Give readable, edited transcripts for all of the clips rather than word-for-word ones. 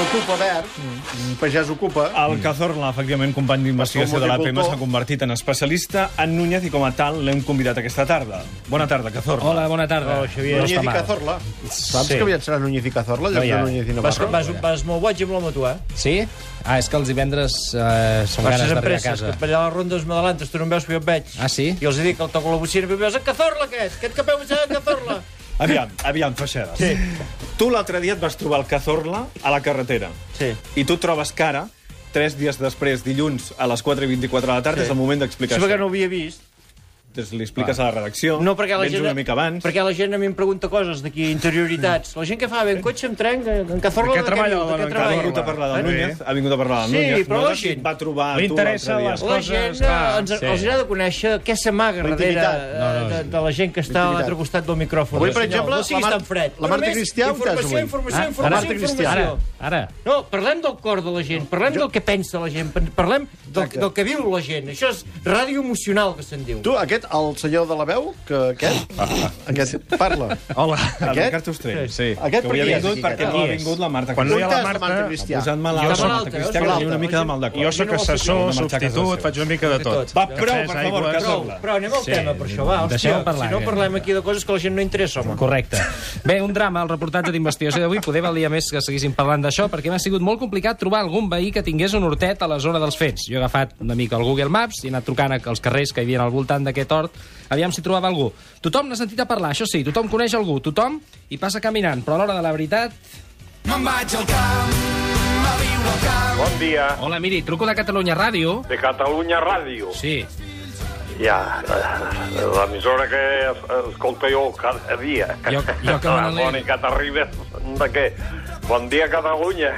Ocupa Verd, Pagès Ocupa. El Cazorla, efectivament, company d'investigació de l'APM, s'ha convertit en especialista en Núñez i com a tal l'hem convidat aquesta tarda. Bona tarda, Cazorla. Hola, bona tarda. Xavier. Núñez i Cazorla. Saps que aviat serà Núñez i Cazorla? Núñez i Navarro. Vas molt boig amb la moto, eh? Sí? Ah, és que els divendres són ganes d'arribar a casa. Que allà a les rondes m'adelantes, tu no em veus, però jo em veig. Ah, sí? I els dic que el toco la bocina, però veus, en Cazorla aquest que peu és en Cazorla. Aviam, Feixedes. Sí. Tu l'altre dia et vas trobar el Cazorla a la carretera. Sí. I tu et trobes que ara, 3 dies després, dilluns, a les 4:24 de la tarda, és el moment d'explicar Sí, perquè això. no ho havia vist. Li expliques a la redacció, No, perquè la vens gent, una mica abans. perquè la gent a mi em pregunta coses d'aquí, interioritats. La gent que fa bé en cotxe, em trenca, en Cazorla... Que de treballa què diu, de què Ha treballa? vingut a parlar del Núñez, ha vingut a parlar del Sí, Núñez. però no la gent et va trobar li tu interessa l'altre dia. les La coses, gent clar, els sí. agrada de conèixer què s'amaga darrere de la gent que està a Intimitat. l'altre costat del micròfon. Avui, per Senyor, exemple, no siguis la tan fred. la Marta Només Cristià, on estàs avui? Informació. Ara. No, parlem del cor de la gent, parlem del que pensa la gent, parlem del que viu la gent. Això és ràdio emocional, que se'n diu. Tu, aquest, el senyor de la veu, aquest parla. Hola, el Aquest? Ricard Ostrell, sí. Aquest Que avui ha per què és vingut aquí, perquè aquest? no ha vingut la Marta Quan no hi ha la On estàs, Marta, Marta Cristià? posant malalt Jo la soc Marta Cristià, que malalta. tenia una mica de mal de cor. Jo sóc assessor, substitut, faig una mica de tot. Va, prou, per favor, aigües. Cazorla. Però anem al tema, per això, va. Deixem Hòstia, parlar, si no parlem aquí de coses que a la gent no interessa, home. Correcte. Bé, un drama, el reportatge d'investigació d'avui. Poder valia més que seguissin parlant d'això, perquè m'ha sigut molt complicat trobar algun veí que tingués un hortet a la zona dels fets. Jo he agafat una mica el Google Maps i he anat trucant als carrers que hi havia al voltant d'aquest hort, aviam si trobava algú. Tothom n'ha sentit a parlar, això sí, tothom coneix algú, tothom hi passa caminant, però a l'hora de la veritat... Me'n vaig al camp, a viure al camp. Bon dia, Hola, miri, truco de Catalunya Ràdio. de Catalunya Ràdio. Sí. Ja, l'emissora que escolto jo cada dia. Jo que me La n'alegro. Mònica t'arriba de què? Bon dia, Catalunya.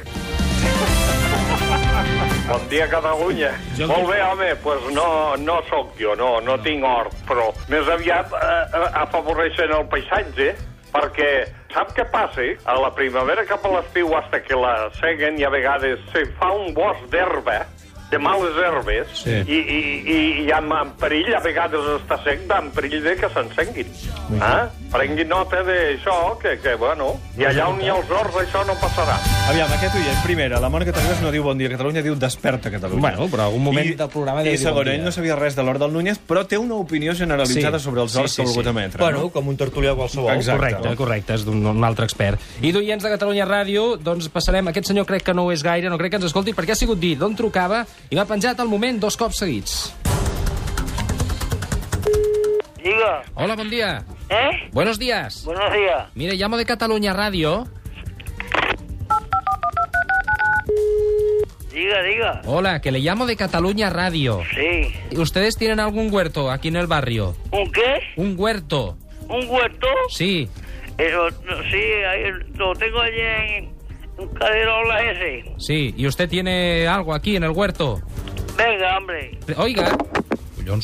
Bon dia, Catalunya. Jo- Molt bé, home, doncs no sóc jo, no tinc hort, però més aviat afavoreixen el paisatge, perquè sap què passa? A la primavera cap a l'estiu, hasta que la seguen, i a vegades se fa un bosc d'herba, de males herbes, Sí. i en perill, a vegades està sec, en perill de que s'encenguin. Prenguin nota d'això, que bueno, i allà on hi ha els horts això no passarà. Aviam, aquest oient, primera, la Mònica Terribas no diu bon dia Catalunya, diu desperta Catalunya. Bueno, però algun moment del programa deu I dir bon segon, dia. ell no sabia res de l'hort del Núñez, però té una opinió generalitzada Sí. sobre els horts que ha volgut emetre. Bueno, no? com un tertulià qualsevol. Exacte. Correcte, és d'un altre expert. I d'oients de Catalunya Ràdio, doncs passarem... Aquest senyor crec que no ho és gaire, no crec que ens escolti, perquè ha sigut dir d'on trucava i m'ha penjat al moment 2 cops seguits. Diga, Hola, bon dia. ¿eh? Buenos días. Buenos días. Mire, llamo de Catalunya Radio. Diga. Hola, que le llamo de Cataluña Radio. Sí. ¿Ustedes tienen algún huerto aquí en el barrio? ¿Un qué? ¿Un huerto? ¿Un huerto? Sí. Sí, ahí, lo tengo allí en un caderola ese. Sí. ¿Y usted tiene algo aquí en el huerto? Venga, hombre. Oiga. Collons.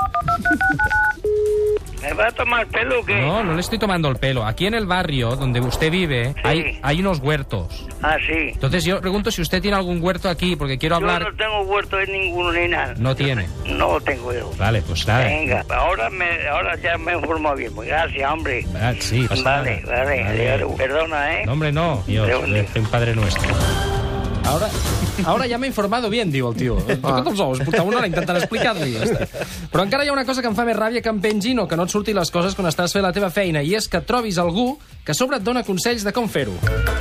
¿Me va a tomar pelo o qué? No, no le estoy tomando el pelo. Aquí en el barrio donde usted vive Sí. hay unos huertos. Ah, sí. Entonces yo pregunto si usted tiene algún huerto aquí, porque quiero Yo hablar... no tengo huerto de ninguno ni nada. No tiene. No lo tengo yo. Vale, pues nada. Venga, ahora ya me informo bien. Gracias, hombre. Ah, sí, pasa Vale, nada. vale. Perdona, ¿eh? No, hombre, no. Dios, un Padre Nuestro. Ahora ja m'he informado bien, diu el tio. Tots els ous, portava una hora intentant explicar-li. Però encara hi ha una cosa que em fa més ràbia que em pengin o que no et surtin les coses quan estàs fent la teva feina, i és que trobis algú que a sobre et dona consells de com fer-ho.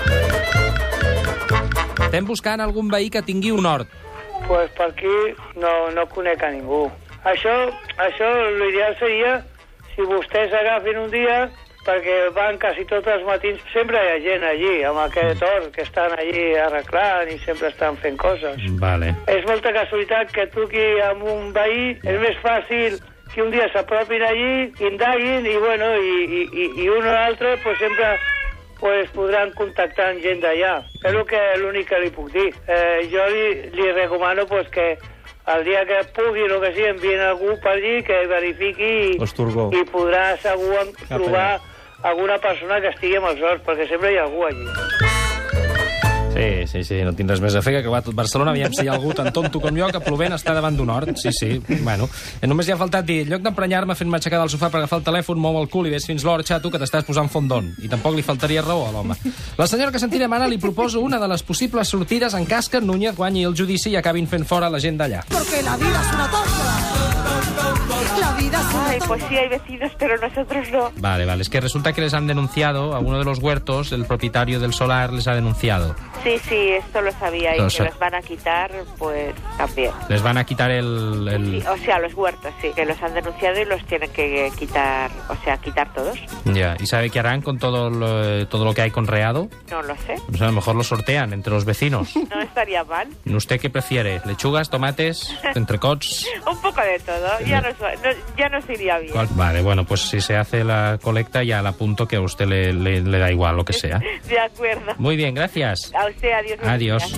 Estem buscant algun veí que tingui un hort. Pues per aquí no conec a ningú. Això l'ideal seria si vostès agafin un dia, perquè van quasi tots els matins, sempre hi ha gent allí, amb aquest hort, que estan allí arreglant i sempre estan fent coses. Vale. És molta casualitat que truqui amb un veí, és més fàcil que un dia s'apropin allí, indaguin i, bueno, i un o l'altre pues, sempre pues, podran contactar amb gent d'allà. És l'únic que li puc dir. Jo li recomano pues, que el dia que pugui, el que sigui, envien algú per allí que verifiqui i podrà segur trobar alguna persona que estigui amb els horts, perquè sempre hi ha algú allí. Sí, Sí, no tinc res més a fer que acabar tot Barcelona. Aviam si hi ha algú tan tonto com jo que plovent està davant d'un hort. Sí. Bueno, només hi ha faltat dir, en lloc d'emprenyar-me fent-me aixecar del sofà per agafar el telèfon, mou el cul i ves fins l'hort, xato, que t'estàs posant fondon. I tampoc li faltaria raó a l'home. La senyora que sentirem ara li proposo una de les possibles sortides en cas que Núñez guanyi el judici i acabin fent fora la gent d'allà. Porque la vida es una tómbola. La vida es una tómbola. Pues sí, hay vecinos, pero nosotros no. Vale. Es que resulta que les han denunciado a uno de los huertos, el propietario del solar les ha denunciado. Sí, esto lo sabía, y que les van a quitar, pues también. Les van a quitar el... Sí, o sea, los huertos, sí, que los han denunciado y los tienen que quitar, o sea, quitar todos. Ya, ¿y sabe qué harán con todo lo que hay conreado? No lo sé. Pues a lo mejor lo sortean entre los vecinos. No estaría mal. ¿Usted qué prefiere? ¿Lechugas, tomates, entrecots? Un poco de todo, ya nos iría bien. Vale, bueno, pues si se hace la colecta ya la apunto que a usted le da igual lo que sea. De acuerdo. Muy bien, gracias. A usted, adiós. Adiós.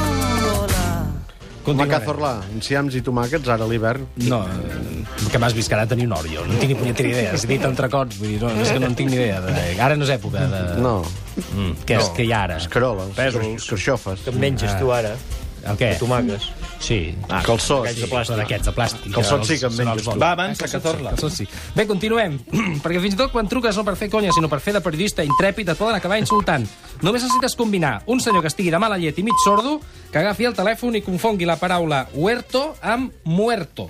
Home, Cazorla, enciams i tomàquets ara a l'hivern. No, que m'has vist que ara tenir un hort, jo no tinc ni punyetera idea. Has dit entrecots, vull dir, no, és que no en tinc ni idea. Ara no és època de... No. Què és que hi ha ara? Escaroles, carxofes. Que menges tu ara? El què? Tomàquets. Sí. Calçots. D'aquests de plàstic. Calçots sí que en menges tu. Va, avança, Cazorla. Sí. Bé, continuem. Perquè fins i tot quan truques no per fer conya, sinó per fer de periodista intrèpid, et poden acabar insultant. Només necessites combinar un senyor que estigui de mala llet i mig sordo, que agafi el telèfon i confongui la paraula huerto amb muerto.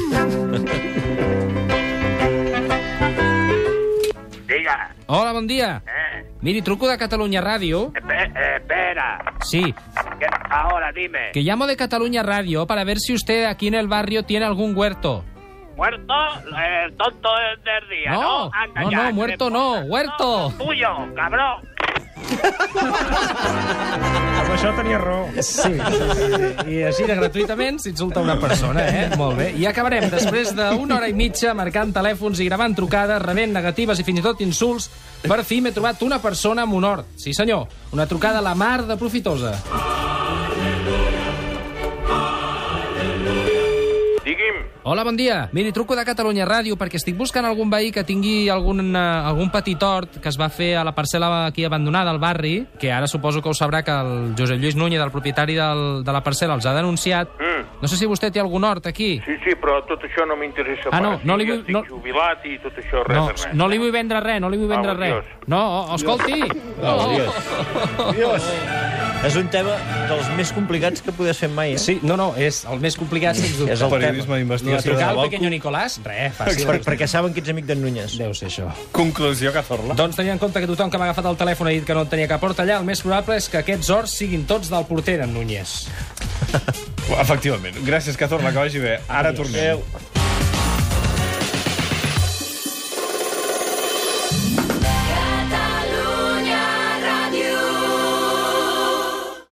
Diga. Hola, bon dia. Miri, truco de Catalunya Radio. Espera. Sí. Ahora dime. Que llamo de Cataluña Radio para ver si usted aquí en el barrio tiene algún huerto. ¿Muerto? El tonto del día, ¿no? No, muerto no, huerto. Tuyo, cabrón. Amb això tenia raó. Sí. I així de gratuïtament s'insulta una persona, Molt bé. I acabarem després d'una hora i mitja marcant telèfons i gravant trucades, rebent negatives i fins i tot insults. Per fi m'he trobat una persona amb un hort. Sí, senyor. Una trucada a la mar de profitosa. Digui'm. Hola, bon dia. Miri, truco de Catalunya Ràdio perquè estic buscant algun veí que tingui algun petit hort que es va fer a la parcel·la aquí abandonada al barri, que ara suposo que ho sabrà que el Josep Lluís Núñez, el propietari de la parcel·la, els ha denunciat. No sé si vostè té algun hort aquí. Sí, però tot això no m'interessa. No li vull... Estic jubilat i tot això, res. No li vull vendre res, No, escolti. Dios. És un tema dels més complicats que podies fer mai, Sí, és el més complicat, sens dubte. És el periodisme d'investigació. Trucar al pequeño Nicolás? Res, fàcil. Perquè saben que ets amic d'en Núñez. Deu ser això. Conclusió, Cazorla. Doncs tenint en compte que tothom que m'ha agafat el telèfon ha dit que no tenia cap hort allà, el més probable és que aquests horts siguin tots del porter d'en Núñez. Efectivament. Gràcies, Cazorla, que vagi bé. Ara tornem.